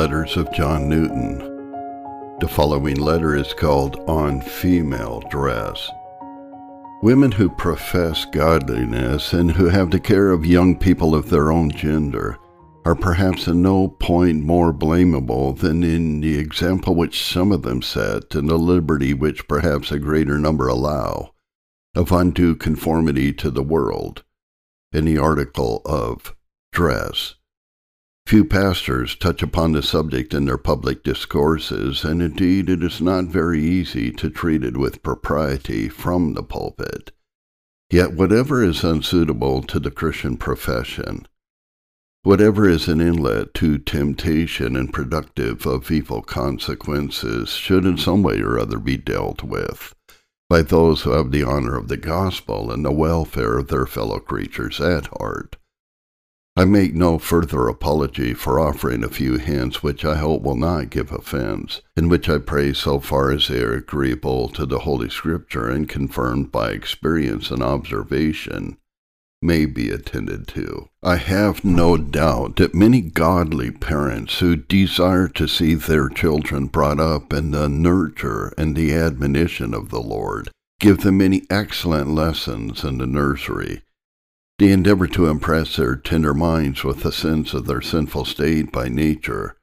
Letters of John Newton. The following letter is called On Female Dress. Women who profess godliness and who have the care of young people of their own gender are perhaps in no point more blamable than in the example which some of them set and the liberty which perhaps a greater number allow of undue conformity to the world in the article of dress. Few pastors touch upon the subject in their public discourses, and indeed it is not very easy to treat it with propriety from the pulpit. Yet whatever is unsuitable to the Christian profession, whatever is an inlet to temptation and productive of evil consequences, should in some way or other be dealt with by those who have the honor of the gospel and the welfare of their fellow creatures at heart. I make no further apology for offering a few hints which I hope will not give offense, and which I pray, so far as they are agreeable to the Holy Scripture and confirmed by experience and observation, may be attended to. I have no doubt that many godly parents who desire to see their children brought up in the nurture and the admonition of the Lord give them many excellent lessons in the nursery. They endeavor to impress their tender minds with a sense of their sinful state by nature,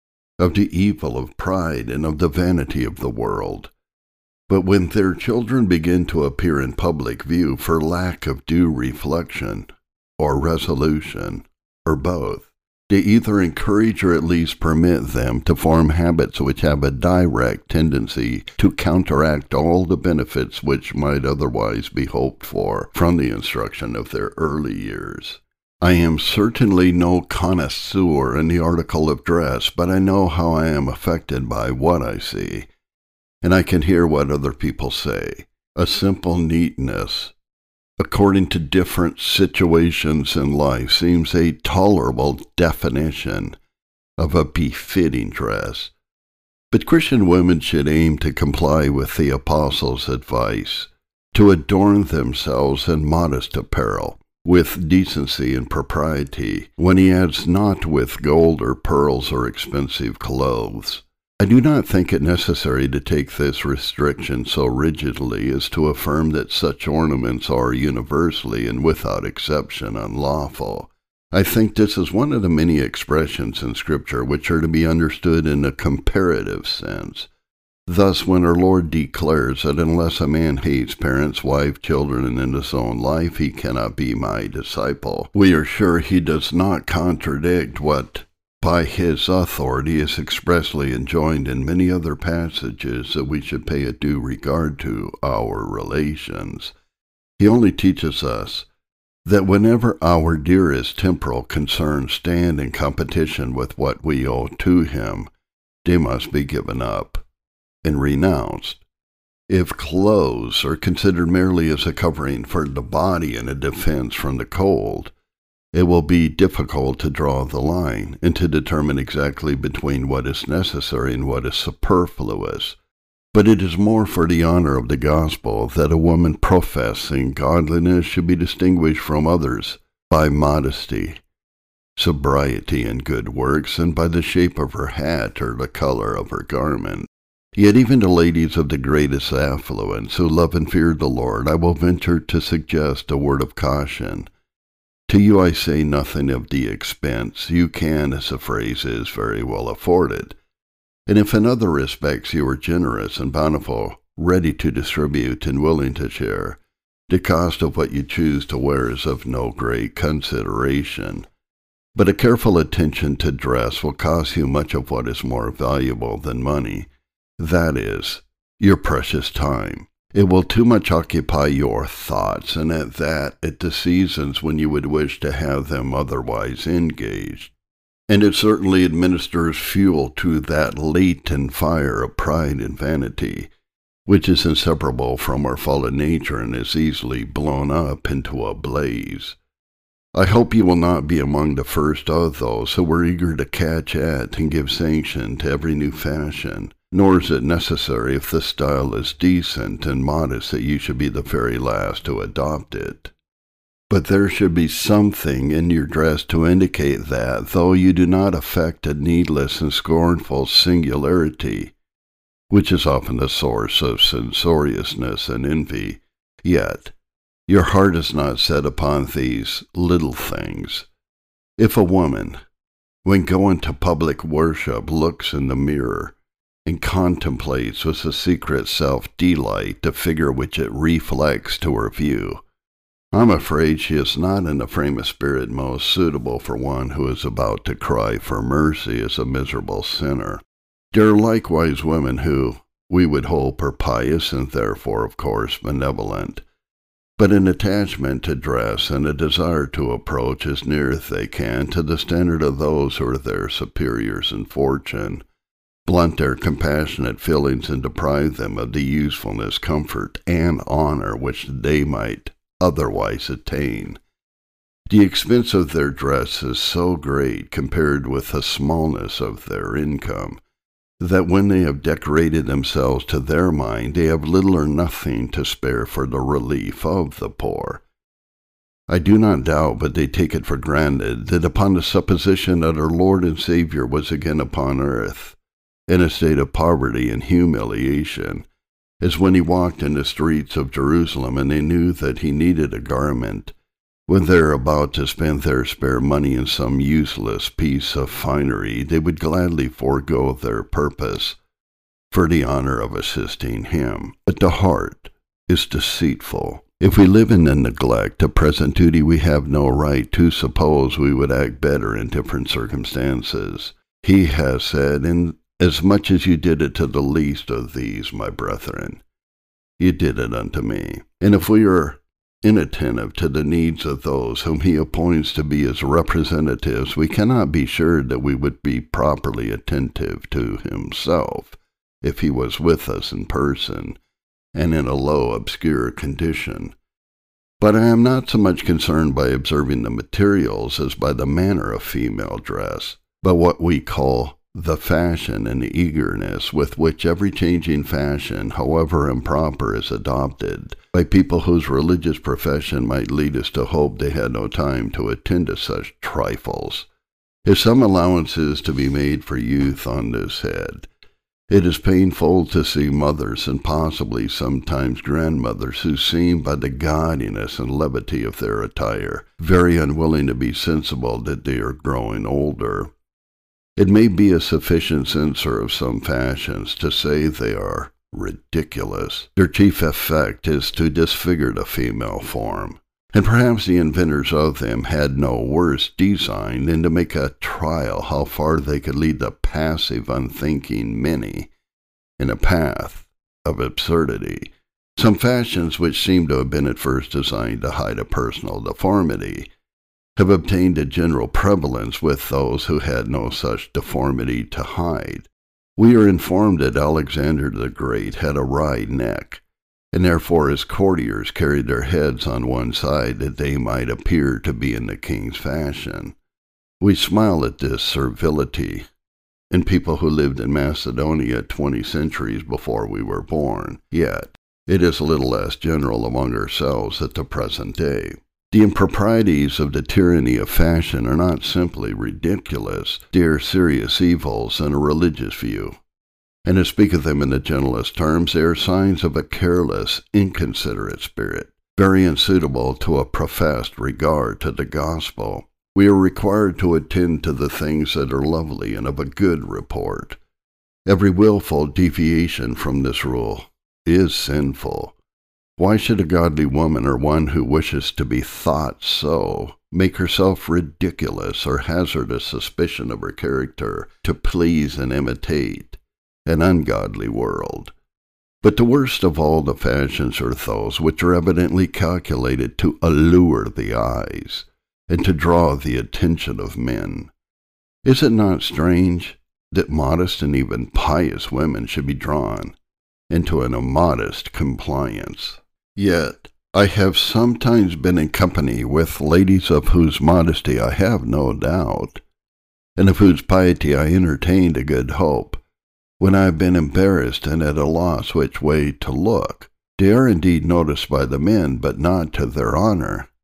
of the evil of pride and of the vanity of the world. But when their children begin to appear in public view for lack of due reflection, or resolution, or both, they either encourage or at least permit them to form habits which have a direct tendency to counteract all the benefits which might otherwise be hoped for from the instruction of their early years. I am certainly no connoisseur in the article of dress, but I know how I am affected by what I see, and I can hear what other people say. A simple neatness, according to different situations in life, seems a tolerable definition of a befitting dress. But Christian women should aim to comply with the Apostle's advice, to adorn themselves in modest apparel, with decency and propriety, when he adds not with gold or pearls or expensive clothes. I do not think it necessary to take this restriction so rigidly as to affirm that such ornaments are universally and without exception unlawful. I think this is one of the many expressions in Scripture which are to be understood in a comparative sense. Thus, when our Lord declares that unless a man hates parents, wife, children, and in his own life, he cannot be my disciple, we are sure he does not contradict what by his authority is expressly enjoined in many other passages, that we should pay a due regard to our relations. He only teaches us that whenever our dearest temporal concerns stand in competition with what we owe to him, they must be given up and renounced. If clothes are considered merely as a covering for the body and a defense from the cold, it will be difficult to draw the line and to determine exactly between what is necessary and what is superfluous. But it is more for the honor of the gospel that a woman professing godliness should be distinguished from others by modesty, sobriety, and good works, and by the shape of her hat or the color of her garment. Yet even to ladies of the greatest affluence who love and fear the Lord, I will venture to suggest a word of caution. To you I say nothing of the expense. You can, as the phrase is, very well afford it. And if in other respects you are generous and bountiful, ready to distribute and willing to share, the cost of what you choose to wear is of no great consideration. But a careful attention to dress will cost you much of what is more valuable than money, that is, your precious time. It will too much occupy your thoughts, and at the seasons when you would wish to have them otherwise engaged. And it certainly administers fuel to that latent fire of pride and vanity, which is inseparable from our fallen nature and is easily blown up into a blaze. I hope you will not be among the first of those who were eager to catch at and give sanction to every new fashion. Nor is it necessary, if the style is decent and modest, that you should be the very last to adopt it. But there should be something in your dress to indicate that, though you do not affect a needless and scornful singularity, which is often the source of censoriousness and envy, yet your heart is not set upon these little things. If a woman, when going to public worship, looks in the mirror and contemplates with a secret self-delight the figure which it reflects to her view, I'm afraid she is not in the frame of spirit most suitable for one who is about to cry for mercy as a miserable sinner. There are likewise women who, we would hope, are pious and therefore, of course, benevolent, but an attachment to dress and a desire to approach as near as they can to the standard of those who are their superiors in fortune, blunt their compassionate feelings and deprive them of the usefulness, comfort, and honor which they might otherwise attain. The expense of their dress is so great compared with the smallness of their income, that when they have decorated themselves to their mind, they have little or nothing to spare for the relief of the poor. I do not doubt, but they take it for granted, that upon the supposition that our Lord and Savior was again upon earth, in a state of poverty and humiliation, as when he walked in the streets of Jerusalem and they knew that he needed a garment, when they are about to spend their spare money in some useless piece of finery, they would gladly forego their purpose for the honor of assisting him. But the heart is deceitful. If we live in the neglect of present duty, we have no right to suppose we would act better in different circumstances. He has said, "Inasmuch as you did it to the least of these, my brethren, you did it unto me." And if we are inattentive to the needs of those whom he appoints to be his representatives, we cannot be sure that we would be properly attentive to himself if he was with us in person and in a low, obscure condition. But I am not so much concerned by observing the materials as by the manner of female dress, but what we call the fashion and the eagerness with which every changing fashion, however improper, is adopted by people whose religious profession might lead us to hope they had no time to attend to such trifles. If some allowance is to be made for youth on this head, it is painful to see mothers and possibly sometimes grandmothers who seem, by the gaudiness and levity of their attire, very unwilling to be sensible that they are growing older. It may be a sufficient censor of some fashions to say they are ridiculous. Their chief effect is to disfigure the female form, and perhaps the inventors of them had no worse design than to make a trial how far they could lead the passive, unthinking many in a path of absurdity. Some fashions which seem to have been at first designed to hide a personal deformity have obtained a general prevalence with those who had no such deformity to hide. We are informed that Alexander the Great had a wry neck, and therefore his courtiers carried their heads on one side that they might appear to be in the king's fashion. We smile at this servility in people who lived in Macedonia 20 centuries before we were born, yet it is a little less general among ourselves at the present day. The improprieties of the tyranny of fashion are not simply ridiculous, they are serious evils in a religious view. And to speak of them in the gentlest terms, they are signs of a careless, inconsiderate spirit, very unsuitable to a professed regard to the gospel. We are required to attend to the things that are lovely and of a good report. Every willful deviation from this rule is sinful. Why should a godly woman, or one who wishes to be thought so, make herself ridiculous or hazard a suspicion of her character to please and imitate an ungodly world? But the worst of all the fashions are those which are evidently calculated to allure the eyes and to draw the attention of men. Is it not strange that modest and even pious women should be drawn into an immodest compliance? Yet I have sometimes been in company with ladies of whose modesty I have no doubt, and of whose piety I entertained a good hope, when I have been embarrassed and at a loss which way to look. They are indeed noticed by the men, but not to their honor.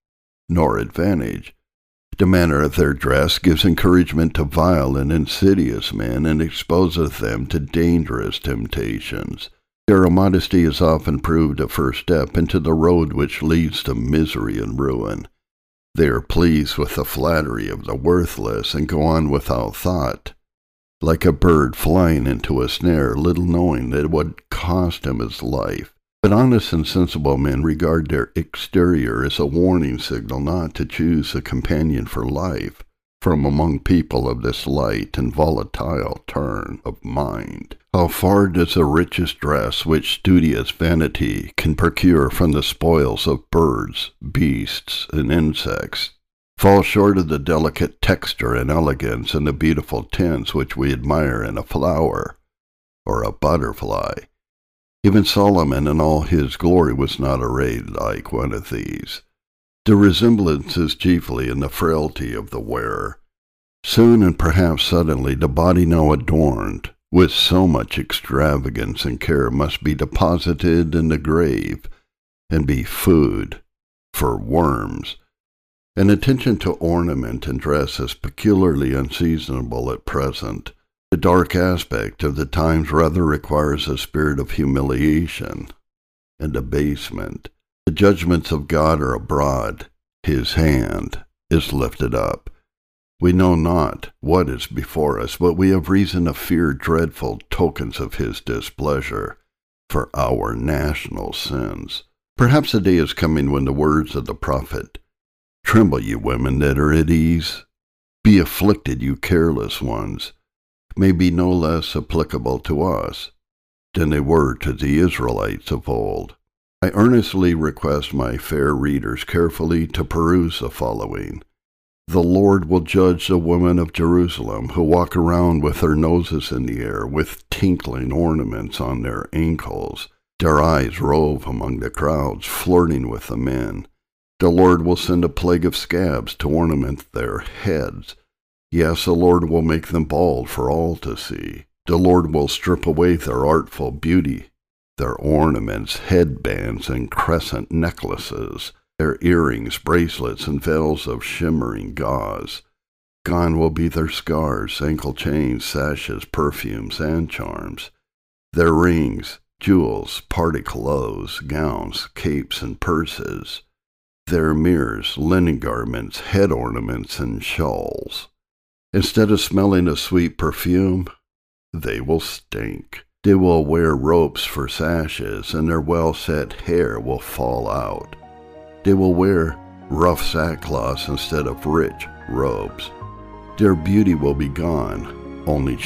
nor advantage. The manner of their dress gives encouragement to vile and insidious men, and exposeth them to dangerous temptations. Their immodesty is often proved a first step into the road which leads to misery and ruin. They are pleased with the flattery of the worthless, and go on without thought, like a bird flying into a snare, little knowing that it would cost him his life. But honest and sensible men regard their exterior as a warning signal not to choose a companion for life from among people of this light and volatile turn of mind. How far does the richest dress which studious vanity can procure from the spoils of birds, beasts, and insects fall short of the delicate texture and elegance and the beautiful tints which we admire in a flower or a butterfly? Even Solomon in all his glory was not arrayed like one of these. The resemblance is chiefly in the frailty of the wearer. Soon and perhaps suddenly the body now adorned with so much extravagance and care must be deposited in the grave and be food for worms. An attention to ornament and dress is peculiarly unseasonable at present. The dark aspect of the times rather requires a spirit of humiliation and abasement. The judgments of God are abroad. His hand is lifted up. We know not what is before us, but we have reason to fear dreadful tokens of his displeasure for our national sins. Perhaps a day is coming when the words of the prophet, "Tremble, you women that are at ease. Be afflicted, you careless ones," may be no less applicable to us than they were to the Israelites of old. I earnestly request my fair readers carefully to peruse the following. The Lord will judge the women of Jerusalem who walk around with their noses in the air, with tinkling ornaments on their ankles. Their eyes rove among the crowds, flirting with the men. The Lord will send a plague of scabs to ornament their heads. Yes, the Lord will make them bald for all to see. The Lord will strip away their artful beauty, their ornaments, headbands, and crescent necklaces, their earrings, bracelets, and veils of shimmering gauze. Gone will be their scarves, ankle chains, sashes, perfumes, and charms, their rings, jewels, party clothes, gowns, capes, and purses, their mirrors, linen garments, head ornaments, and shawls. Instead of smelling a sweet perfume, they will stink. They will wear ropes for sashes, and their well-set hair will fall out. They will wear rough sackcloths instead of rich robes. Their beauty will be gone, only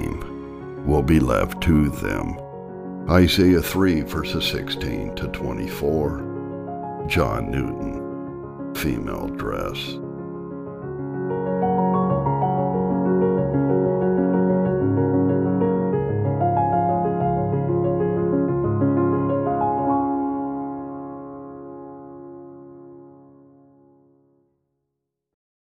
shame will be left to them. Isaiah 3, verses 16 to 24. John Newton, female dress.